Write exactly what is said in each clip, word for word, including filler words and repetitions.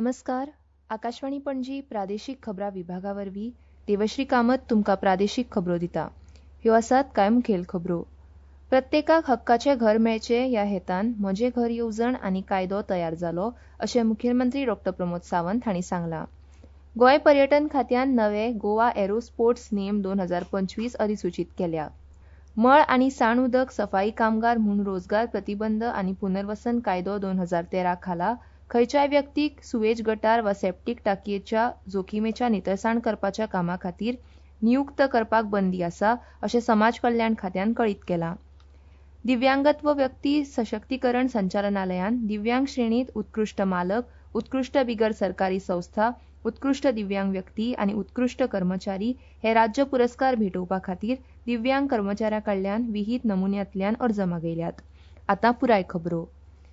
नमस्कार. आकाशवाणी पणजी प्रादेशीक खबरां विभागावरवीं देवश्री कामत तुमकां प्रादेशीक खबरो दिता. ह्यो आसात कांय मुखेल खबरो. प्रत्येकाक हक्काचें घर मेळचें ह्या हेतान म्हजें घर येवजण आनी कायदो तयार जालो अशें मुखेलमंत्री डॉ प्रमोद सावंत हांणी सांगलां. गोंय पर्यटन खात्यान नवे गोवा एरो स्पोर्ट्स नेम दोन हजार पंचवीस अधिसुचीत केल्या. मळ आनी साण उदक सफाई कामगार म्हूण रोजगार प्रतिबंध आनी पुनर्वसन कायदो दोन हजार तेरा खाला खंयच्याय व्यक्तीक सुवेज गटार वा सेप्टीक टाकयेच्या जोखीमेच्या नितळसाण करपाच्या कामा खातीर नियुक्त करपाक बंदी आसा अशें समाज कल्याण खात्यान कळीत केलां. दिव्यांगत्व व्यक्ती सशक्तीकरण संचालनालयान दिव्यांग श्रेणींत उत्कृश्ट मालक, उत्कृश्ट बिगर सरकारी संस्था, उत्कृश्ट दिव्यांग व्यक्ती आनी उत्कृश्ट कर्मचारी हे राज्य पुरस्कार भेटोवपा खातीर दिव्यांग कर्मचाऱ्यां कडल्यान विहीत नमुन्यांतल्यान अर्ज मागयल्यात. आतां पुराय खबरो.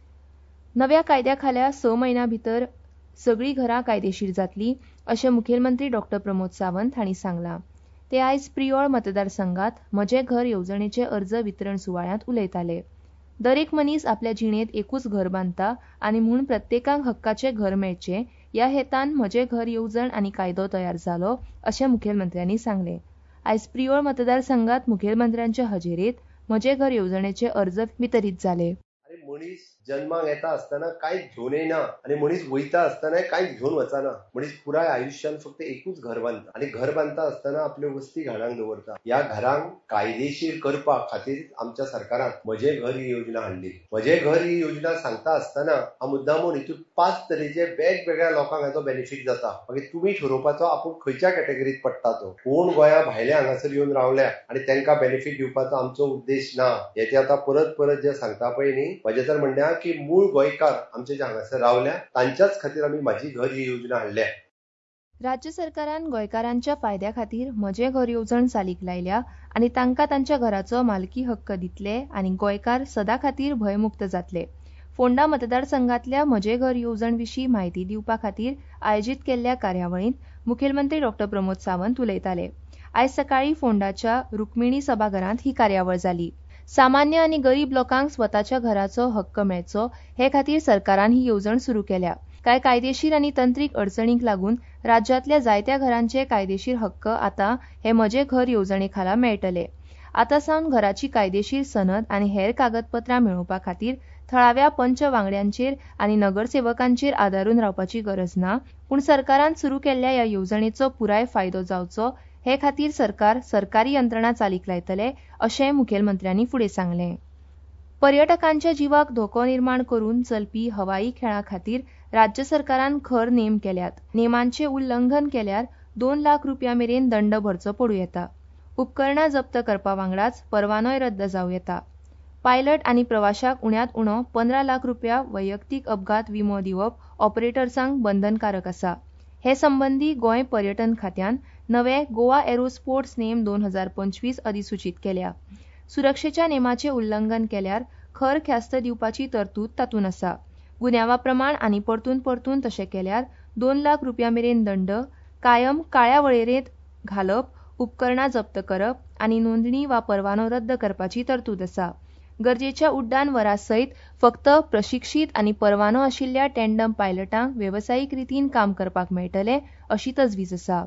नव्या कायद्या खाला स म्हयन्यां भितर सगळीं घरां कायदेशीर जातलीं अशें मुखेलमंत्री डॉ प्रमोद सावंत हांणी सांगलां. ते आयज प्रियोळ मतदारसंघात म्हजें घर येवजणेचे अर्ज वितरण सुवाळ्यांत उलयताले. दरेक मनीस आपल्या जिणेंत एकूच घर बांदता आनी म्हूण प्रत्येकाक हक्काचें घर मेळचें ह्या हेतान म्हजें घर येवजण आनी कायदो तयार जालो अशें मुखेलमंत्र्यांनी सांगलें. आयज प्रियोळ मतदारसंघात मुखेलमंत्र्यांचे हजेरेंत म्हजें घर येवजणेचे अर्ज वितरीत जाले. मनीस जन्माक येता आसतना कांयच घेवन येना आनी मनीस वयता आसतना कांयच घेवन वचना. मनीस पुराय आयुश्यान फक्त एकूच घर बांदता आनी घर बांदता आसतना आपल्यो वस्ती घरांक दवरता. ह्या घरांक कायदेशीर करपा खातीर आमच्या सरकारान म्हजें घर ही योजना हाडली. म्हजें घर ही योजना सांगता आसतना हांव मुद्दामून हितून पांच तरेचे वेगवेगळ्या लोकांक हाचो बेनिफीट जाता. मागीर तुमी ठरोवपाचो आपूण खंयच्या कॅटेगरींत पडटा तो. कोण गोंया भायले हांगासर येवन रावल्या आनी तांकां बेनिफीट दिवपाचो आमचो उद्देश ना. हेचे आतां परत परत जे सांगता पळय न्ही, म्हजे तर म्हणणें की मूळ गोंयकार आमचे जे हांगासर रावल्या तांच्याच खातीर आमी म्हजी घर ही योजना हाडल्या. राज्य सरकारान गोंयकारांच्या फायद्या खातीर म्हजें घर येवजण चालीक लायल्या आनी तांकां तांच्या घराचो मालकी हक्क दितले आनी गोंयकार सदां खातीर भयमुक्त जातले. फोंडा मतदारसंघातल्या म्हजें घर येवजण विशीं म्हायती दिवपा खातीर आयोजीत केल्ल्या कार्यावळींत मुखेलमंत्री डॉ प्रमोद सावंत उलयताले. आयज सकाळीं फोंडाच्या रुक्मिणी सभाघरांत ही कार्यावळ जाली. सामान्य आनी गरीब लोकांक स्वताच्या घराचो हक्क मेळचो हे खातीर सरकारान ही येवजण सुरू केल्या. कांय कायदेशीर आनी तंत्रीक अडचणींक लागून राज्यांतल्या जायत्या घरांचे कायदेशीर हक्क आतां हे म्हजें घर येवजणे खाला मेळटले. आतां सावन घराची कायदेशीर सनद आनी हेर कागदपत्रां मेळोवपा खातीर थळाव्या पंच वांगड्यांचेर आनी नगरसेवकांचेर आदारून रावपाची गरज ना, पूण सरकारान सुरू केल्ल्या ह्या येवजणेचो पुराय फायदो जावचो हे खातीर सरकार सरकारी यंत्रणा चालीक लायतले अशें मुखेलमंत्र्यांनी फुडें सांगलें. पर्यटकांच्या जिवाक धोको निर्माण करून चलपी हवाई खेळां खातीर राज्य सरकारान खर नेम केल्यात. नेमांचें उल्लंघन केल्यार दोन लाख रुपया मेरेन दंड भरचो पडूं येता. उपकरणां जप्त करपा वांगडाच परवानोय रद्द जावं येता. पायलट आनी प्रवाशाक उण्यांत उणो पंदरा लाख रुपया वैयक्तीक अपघात विमो दिवप ऑपरेटर्सांक बंधनकारक आसा. हे संबंदी गोंय पर्यटन खात्यान नवे गोवा एरो स्पोर्ट्स नेम दोन हजार पंचवीस अधिसुचीत केल्या. सुरक्षेच्या नेमाचें उल्लंघन केल्यार खर ख्यास्त दिवपाची तरतूद तातूंत आसा. गुन्यांवा प्रमाण आनी परतून परतून तशें केल्यार दोन लाख रुपया मेरेन दंड, कायम काळ्या वळेरेंत घालप, उपकरणां जप्त करप आनी नोंदणी वा परवानो रद्द करपाची तरतूद आसा. गरजेच्या उड्डाण वरां सयत फक्त प्रशिक्षीत आनी परवानो आशिल्ल्या टँडम पायलटांक वेवसायीक रितीन काम करपाक मेळटलें अशी तजवीज आसा.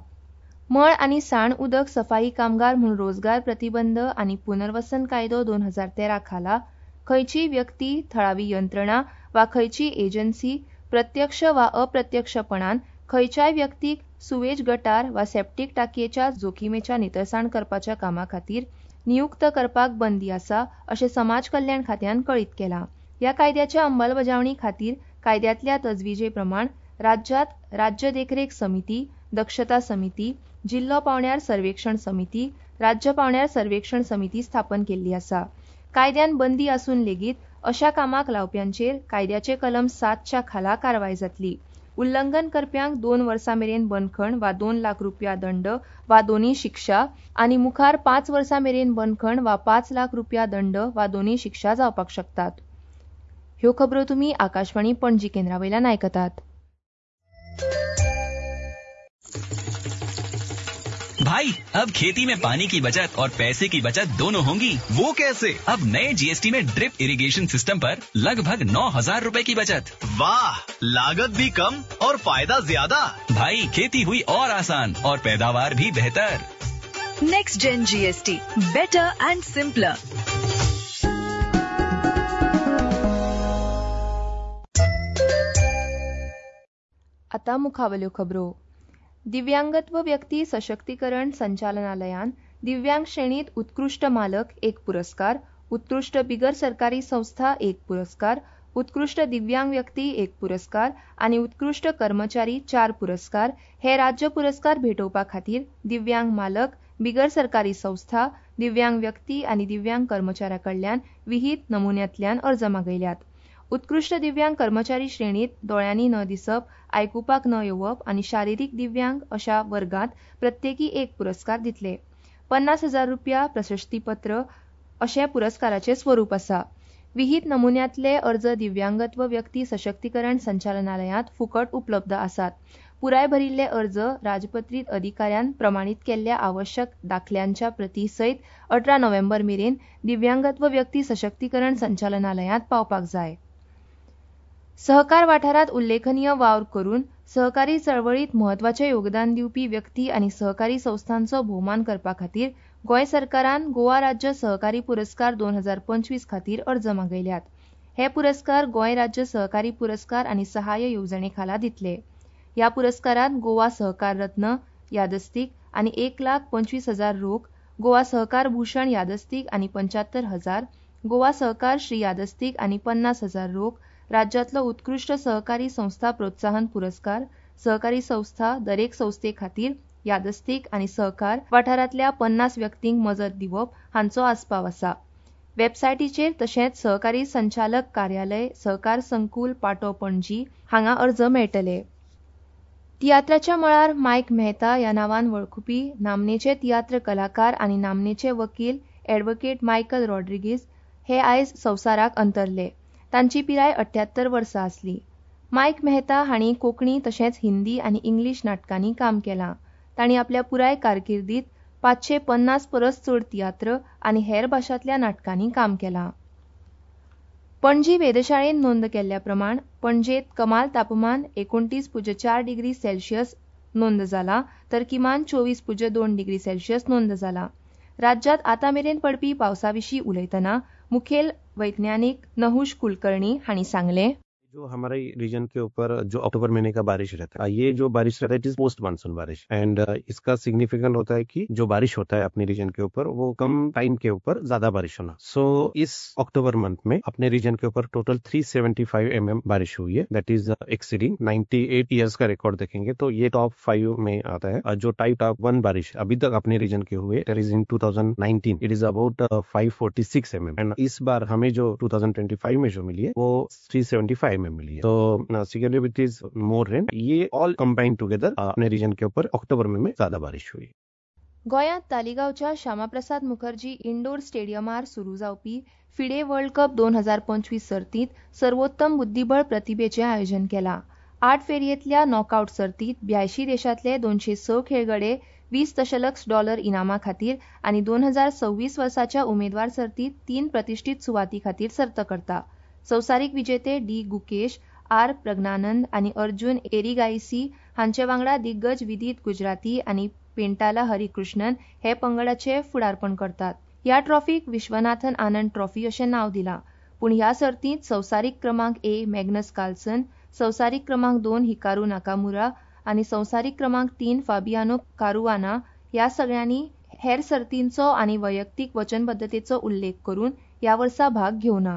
मळ आनी साण उदक सफाई कामगार म्हूण रोजगार प्रतिबंध आनी पुनर्वसन कायदो दोन हजार तेरा खाला खंयचीय व्यक्ती, थळावी यंत्रणा वा खंयचीय एजन्सी प्रत्यक्ष वा अप्रत्यक्षपणान खंयच्याय व्यक्तीक सुवेज गटार वा सेप्टीक टाकयेच्या जोखीमेच्या नितळसाण करपाच्या कामा खातीर नियुक्त करपाक बंदी आसा अशें समाज कल्याण खात्यान कळीत केलां. ह्या कायद्याच्या अंमलबजावणी खातीर कायद्यातल्या तजवीजे प्रमाण राज्यांत राज्य देखरेख समिती, दक्षता समिती, जिल्लो पावण्यार सर्वेक्षण समिती, राज्य पावण्यार सर्वेक्षण समिती स्थापन केल्ली आसा. कायद्यान बंदी आसून लेगीत अशा कामाक लावप्यांचेर कायद्याचे कलम सातच्या खाला कारवाय जातली. उल्लंघन करप्यांक दोन वर्सां मेरेन बंदखण वा दोन लाख रुपया दंड वा दोनूय शिक्षा आनी मुखार पांच वर्सां मेरेन बंदखण वा पांच लाख रुपया दंड वा दोनूय शिक्षा जावपाक शकतात. ह्यो खबरो तुमी आकाशवाणी पणजी केंद्रावयल्यान आयकतात. भाई अब खेती में पानी की बचत और पैसे की बचत दोनों होंगी। वो कैसे? अब नए जीएसटी में ड्रिप इरिगेशन सिस्टम पर लगभग नौ हजार रूपए की बचत। वाह, लागत भी कम और फायदा ज्यादा। भाई खेती हुई और आसान और पैदावार भी बेहतर। Next gen GST, better and simpler. आता मुखावल्यो खबरो. दिव्यांगत्व व्यक्ती सशक्तीकरण संचालनालयान दिव्यांग श्रेणीत उत्कृष्ट मालक एक पुरस्कार, उत्कृष्ट बिगर सरकारी संस्था एक पुरस्कार, उत्कृष्ट दिव्यांग व्यक्ती एक पुरस्कार आणि उत्कृष्ट कर्मचारी चार पुरस्कार हे राज्य पुरस्कार भेटोवपा खातीर दिव्यांग मालक, बिगर सरकारी संस्था, दिव्यांग व्यक्ती आणि दिव्यांग कर्मचाऱ्याकडल्यान विहित नमुन्यांतल्यान अर्ज मागयल्यात. उत्कृष्ट दिव्यांग कर्मचारी श्रेणीत दोळ्यांनी न दिसप, आयकुपाक न येवप आणि शारीरिक दिव्यांग अशा वर्गात प्रत्येकी एक पुरस्कार दितले. पन्नास हजार रुपया प्रशस्तीपत्र अशे पुरस्काराचे स्वरूप आसा. विहित नमुन्यांतले अर्ज दिव्यांगत्व व्यक्ती सशक्तीकरण संचालनालयात फुकट उपलब्ध आसात. पुराय भरिल्ले अर्ज राजपत्रित अधिकाऱ्यान प्रमाणीत केल्ल्या आवश्यक दाखल्यांच्या प्रती सयत अठरा नोव्हेंबर मेरेन दिव्यांगत्व व्यक्ती सशक्तीकरण संचालनालयात पावपाक जाय. सहकार वाठारात उल्लेखनीय वावर करून सहकारी चळवळीत महत्वाचे योगदान दिवपी व्यक्ती आणि सहकारी संस्थांचो भोवमान करपा खातीर गोंय सरकारान गोवा राज्य सहकारी पुरस्कार दोन हजार पंचवीस खातीर अर्ज मागयल्यात. हे पुरस्कार गोंय राज्य सहकारी पुरस्कार आणि सहाय्य येवजणे खाला दितले. या पुरस्कारात गोवा सहकार रत्न यादस्तीक आणि एक लाख पंचवीस हजार रोख, गोवा सहकार भूषण यादस्तीक आणि पंच्याहत्तर हजार, गोवा सहकार श्री यादस्तीक आणि पन्नास हजार रोख, राज्यातलो उत्कृष्ट सहकारी संस्था प्रोत्साहन पुरस्कार, सहकारी संस्था दरेक संस्थे खातीर यादस्तीक आणि सहकार वाठारांतल्या पन्नास व्यक्तींक मजत दिवप हांचो आस्पाव आसा. वेबसायटीचेर तशेंच सहकारी संचालक कार्यालय, सहकार संकुल, पाटो, पणजी हांगा अर्ज मेळटले. तियात्राच्या मळार मायक मेहता ह्या नांवान वळखुपी नामनेचे तियात्र कलाकार आणि नामनेचे वकील ॲडव्होकेट मायकल रॉड्रिगीज हे आयज संवसाराक अंतरले. तांची पिराय अठ्ठ्यात्तर वर्सां आसली. मायक मेहता हांणी कोंकणी तशेंच हिंदी आनी इंग्लीश नाटकांनी काम केलां. तांणी आपल्या पुराय कारकिर्दीत पांचशे पन्नास परस चड तियात्र आनी हेर भाशांतल्या नाटकांनी काम केलां. पणजी वेधशाळेन नोंद केल्ल्या प्रमाण पणजेत कमाल तापमान एकोणतीस पुज्य चार डिग्री सेल्सियस नोंद जाला, तर किमान चोवीस पुज्य दोन डिग्री सेल्सियस नोंद जाला. राज्यात आतां मेरेन पडपी पावसाविशीं उलयतना मुखेल वैज्ञानिक नहुष कुलकर्णी हांणी सांगलें, जो हमारे रीजन के ऊपर जो अक्टूबर महीने का बारिश रहता है, ये जो बारिश रहता है इट इज पोस्ट मानसून बारिश एंड इसका सिग्निफिकेंट होता है कि जो बारिश होता है अपने रीजन के ऊपर वो कम टाइम के ऊपर ज्यादा बारिश होना. सो so, इस अक्टूबर मंथ में अपने रीजन के ऊपर टोटल तीन सौ पचहत्तर एम एम बारिश हुई है. दैट इज एक्सीडिंग अट्ठानवे इयर्स का रिकॉर्ड देखेंगे तो ये टॉप फाइव में आता है. जो टाइप टॉप वन बारिश अभी तक अपने रीजन के हुए that is in two thousand nineteen it is about five forty six M M and इस बार हमें जो टू थाउजेंड ट्वेंटी फाइव में जो मिली है वो three seventy five M M मिली है. तो सिक्योरिटी इज मोर रेन. ये ऑल कंबाइंड टुगेदर अपने रीजन के ऊपर अक्टूबर में ज्यादा बारिश हुई. गोंयांत तालिगांवच्या श्यामाप्रसाद मुखर्जी इंडोर स्टेडियमार सुरू जावपी फिडे वर्ल्ड कप दोन हजार पंचवीस सर्तीत सर्वोत्तम बुद्धीबळ प्रतिभेचें आयोजन केलां. आठ फेरयेंतल्या नॉकआउट सर्तीत ब्यायशीं देशांतले दोनशे स खेळगडे वीस दशलक्ष डॉलर इनामा खातीर आनी दोन हजार सव्वीस वर्साच्या उमेदवार सर्तीत तीन प्रतिश्ठीत सुवाती खातीर सर्त करता. संवसारीक विजेते डी गुकेश, आर प्रज्ञानंद आनी अर्जुन एरिगायसी हांचे वांगडा दिग्गज विदीत गुजराती आनी पेंटाला हरिकृष्णन हे पंगडाचे फुडारपण करतात. ह्या ट्रॉफीक विश्वनाथन आनंद ट्रॉफी अशें नांव दिलां. पूण ह्या सर्तींत संवसारीक क्रमांक ए मॅग्नस कार्लसन, संवसारीक क्रमांक दोन हिकारू नाकामुरा आनी संवसारीक क्रमांक तीन फाबियानो कारुआना ह्या सगळ्यांनी हेर सर्तींचो आनी वैयक्तीक वचनबद्धतेचो उल्लेख करून ह्या वर्सा भाग घेवना.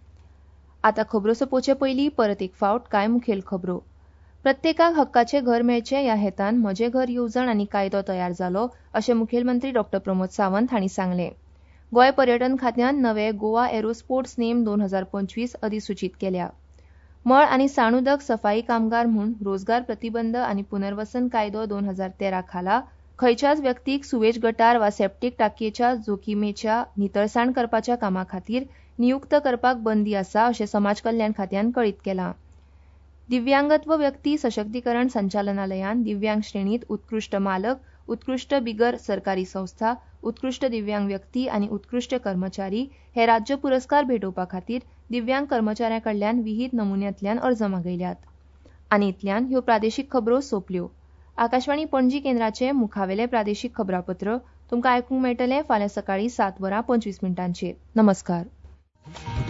आता खबरो सोंपोवचे पयलीं परत एक फावट कांय मुखेल खबरो. प्रत्येकाक हक्काचें घर मेळचें ह्या हेतान म्हजें घर येवजण आनी कायदो तयार जालो अशें मुखेलमंत्री डॉ प्रमोद सावंत हांणी सांगलें. गोंय पर्यटन खात्यान नवे गोवा एरो स्पोर्ट्स नेम दोन हजार पंचवीस अधिसुचीत केल्या. मळ आनी साणुदक सफाई कामगार म्हूण रोजगार प्रतिबंध आनी पुनर्वसन कायदो दोन हजार तेरा खाला खंयच्याच व्यक्तीक सुवेज गटार वा सेप्टीक टाकयेच्या जोखीमेच्या नितळसाण करपाच्या कामा खातीर नियुक्त करपाक बंदी आसा अशें समाज कल्याण खात्यान कळीत केलां. दिव्यांगत्व व्यक्ती सशक्तीकरण संचालनालयान दिव्यांग श्रेणीत उत्कृष्ट मालक, उत्कृष्ट बिगर सरकारी संस्था, उत्कृष्ट दिव्यांग व्यक्ती आनी उत्कृष्ट कर्मचारी हे राज्य पुरस्कार भेटोवपा खातीर दिव्यांग कर्मचाऱ्यां कडल्यान विहित नमुन्यांतल्यान अर्ज मागयल्यात. आनी इतल्यान ह्यो प्रादेशीक खबरो सोंपल्यो. आकाशवाणी पणजी केंद्राचे मुखावेले प्रादेशीक खबरापत्र तुमकां आयकूंक मेळटलें फाल्यां सकाळीं सात वरां पंचवीस मिनटांचेर. नमस्कार.